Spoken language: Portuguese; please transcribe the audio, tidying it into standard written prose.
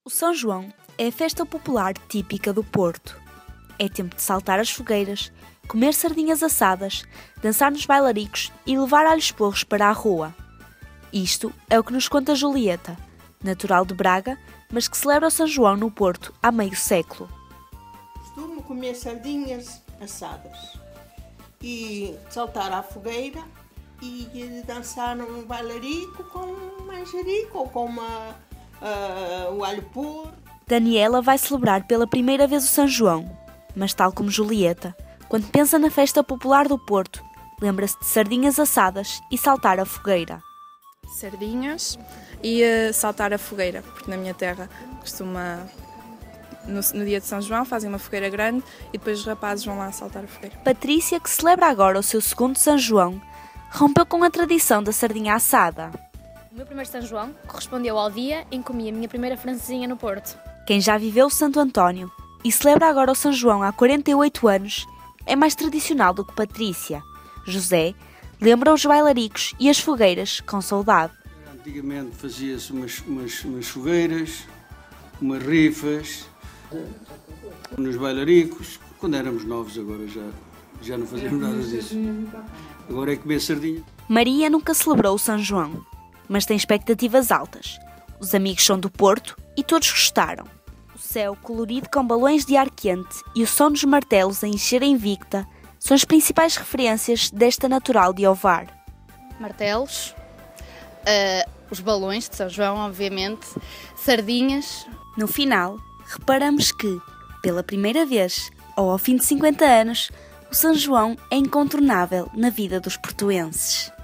O São João é a festa popular típica do Porto. É tempo de saltar as fogueiras, comer sardinhas assadas, dançar nos bailaricos e levar alhos porros para a rua. Isto é o que nos conta Julieta, natural de Braga, mas que celebra o São João no Porto há meio século. Costumo comer sardinhas assadas e saltar à fogueira e dançar num bailarico com um manjerico ou com o alho porro. Daniela vai celebrar pela primeira vez o São João, mas tal como Julieta, quando pensa na festa popular do Porto, lembra-se de sardinhas assadas e saltar a fogueira. Sardinhas e saltar a fogueira, porque na minha terra costuma, no dia de São João, fazem uma fogueira grande e depois os rapazes vão lá saltar a fogueira. Patrícia, que celebra agora o seu segundo São João, rompeu com a tradição da sardinha assada. O meu primeiro São João correspondeu ao dia em que comi a minha primeira francesinha no Porto. Quem já viveu o Santo António e celebra agora o São João há 48 anos é mais tradicional do que Patrícia. José lembra os bailaricos e as fogueiras com saudade. Antigamente fazia-se umas fogueiras, umas rifas, nos bailaricos, quando éramos novos. Agora já não fazemos nada disso. Agora é comer sardinha. Maria nunca celebrou o São João, mas tem expectativas altas. Os amigos são do Porto e todos gostaram. O céu colorido com balões de ar quente e o som dos martelos a encher a Invicta são as principais referências desta natural de Ovar. Martelos, os balões de São João, obviamente, sardinhas. No final, reparamos que, pela primeira vez, ou ao fim de 50 anos, o São João é incontornável na vida dos portuenses.